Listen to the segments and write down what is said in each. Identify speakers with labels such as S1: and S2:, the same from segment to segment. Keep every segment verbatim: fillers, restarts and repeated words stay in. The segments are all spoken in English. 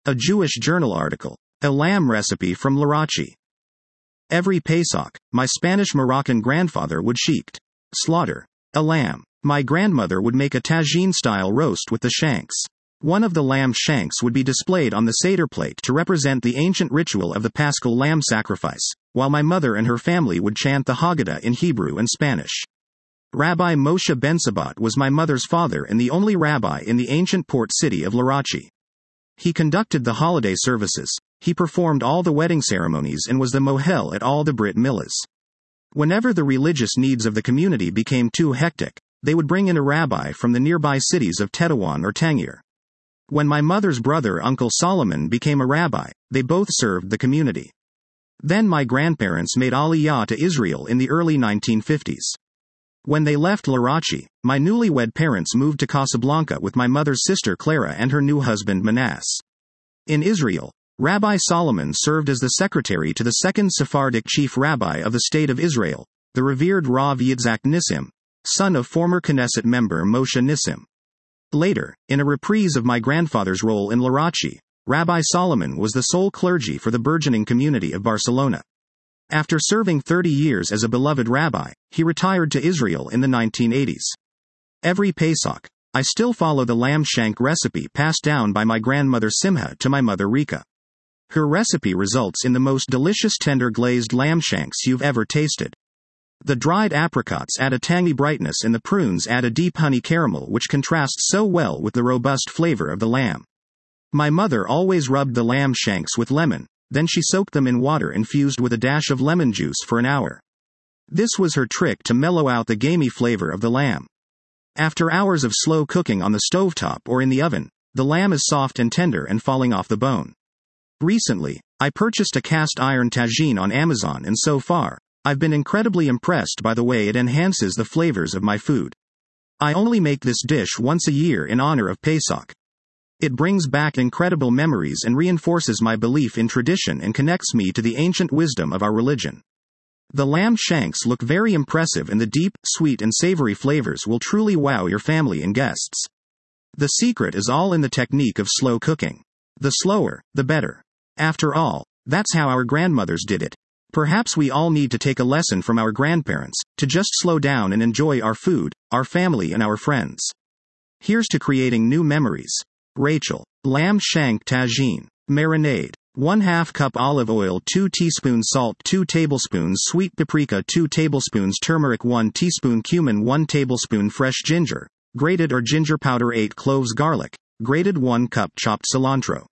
S1: A Jewish journal article. A lamb recipe from Larachi. Every Pesach, my Spanish-Moroccan grandfather would shecht, slaughter, a lamb. My grandmother would make a tagine-style roast with the shanks. One of the lamb shanks would be displayed on the Seder plate to represent the ancient ritual of the Paschal lamb sacrifice, while my mother and her family would chant the Haggadah in Hebrew and Spanish. Rabbi Moshe Ben Sabat was my mother's father and the only rabbi in the ancient port city of Larachi. He conducted the holiday services, he performed all the wedding ceremonies and was the mohel at all the Brit Milas. Whenever the religious needs of the community became too hectic, they would bring in a rabbi from the nearby cities of Tetuan or Tangier. When my mother's brother Uncle Solomon became a rabbi, they both served the community. Then my grandparents made Aliyah to Israel in the early nineteen fifties. When they left Larachi, my newlywed parents moved to Casablanca with my mother's sister Clara and her new husband Manass. In Israel, Rabbi Solomon served as the secretary to the second Sephardic chief rabbi of the State of Israel, the revered Rav Yitzhak Nissim, son of former Knesset member Moshe Nissim. Later, in a reprise of my grandfather's role in Larachi, Rabbi Solomon was the sole clergy for the burgeoning community of Barcelona. After serving thirty years as a beloved rabbi, he retired to Israel in the nineteen eighties. Every Pesach, I still follow the lamb shank recipe passed down by my grandmother Simha to my mother Rika. Her recipe results in the most delicious tender glazed lamb shanks you've ever tasted. The dried apricots add a tangy brightness and the prunes add a deep honey caramel which contrasts so well with the robust flavor of the lamb. My mother always rubbed the lamb shanks with lemon, then she soaked them in water infused with a dash of lemon juice for an hour. This was her trick to mellow out the gamey flavor of the lamb. After hours of slow cooking on the stovetop or in the oven, the lamb is soft and tender and falling off the bone. Recently, I purchased a cast iron tagine on Amazon and so far, I've been incredibly impressed by the way it enhances the flavors of my food. I only make this dish once a year in honor of Pesach. It brings back incredible memories and reinforces my belief in tradition and connects me to the ancient wisdom of our religion. The lamb shanks look very impressive and the deep, sweet and savory flavors will truly wow your family and guests. The secret is all in the technique of slow cooking. The slower, the better. After all, that's how our grandmothers did it. Perhaps we all need to take a lesson from our grandparents, to just slow down and enjoy our food, our family and our friends. Here's to creating new memories. Rachel. Lamb shank tagine. Marinade. one half cup olive oil, two teaspoons salt, two tablespoons sweet paprika, two tablespoons turmeric, one teaspoon cumin, one tablespoon fresh ginger, grated or ginger powder, eight cloves garlic, grated one cup chopped cilantro.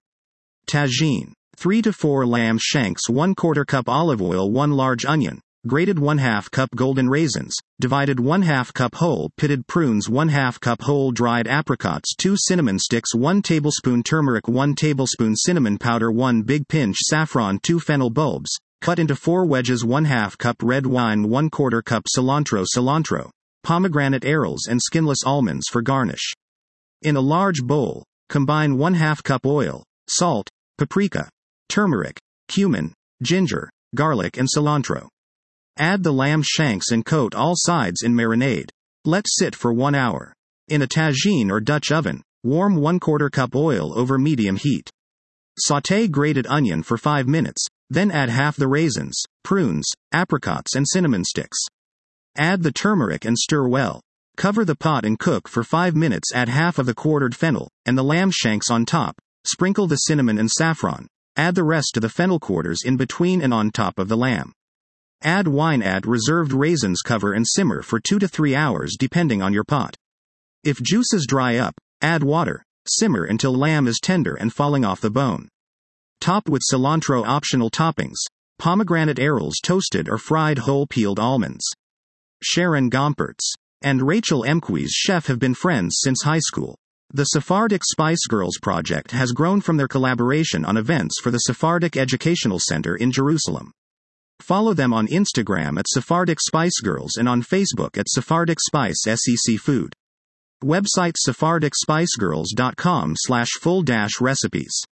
S1: Tagine. three to four lamb shanks, one quarter cup olive oil, one large onion, grated one half cup golden raisins, divided one half cup whole pitted prunes, one half cup whole dried apricots, two cinnamon sticks, one tablespoon turmeric, one tablespoon cinnamon powder, one big pinch saffron, two fennel bulbs, cut into four wedges, one half cup red wine, one quarter cup cilantro, cilantro, pomegranate arils and skinless almonds for garnish. In a large bowl, combine one half cup oil, salt, paprika, turmeric, cumin, ginger, garlic and cilantro. Add the lamb shanks and coat all sides in marinade. Let sit for one hour. In a tagine or Dutch oven, warm one quarter cup oil over medium heat. Sauté grated onion for five minutes, then add half the raisins, prunes, apricots and cinnamon sticks. Add the turmeric and stir well. Cover the pot and cook for five minutes. Add half of the quartered fennel, and the lamb shanks on top. Sprinkle the cinnamon and saffron. Add the rest to the fennel quarters in between and on top of the lamb. Add wine, add reserved raisins, cover and simmer for two to three hours depending on your pot. If juices dry up, add water, simmer until lamb is tender and falling off the bone. Top with cilantro. Optional toppings: pomegranate arils, toasted or fried whole peeled almonds. Sharon Gompertz and Rachel Emquist, chef, have been friends since high school. The Sephardic Spice Girls project has grown from their collaboration on events for the Sephardic Educational Center in Jerusalem. Follow them on Instagram at Sephardic Spice Girls and on Facebook at Sephardic Spice Sec Food. Website sephardic spice girls dot com slash full dash recipes.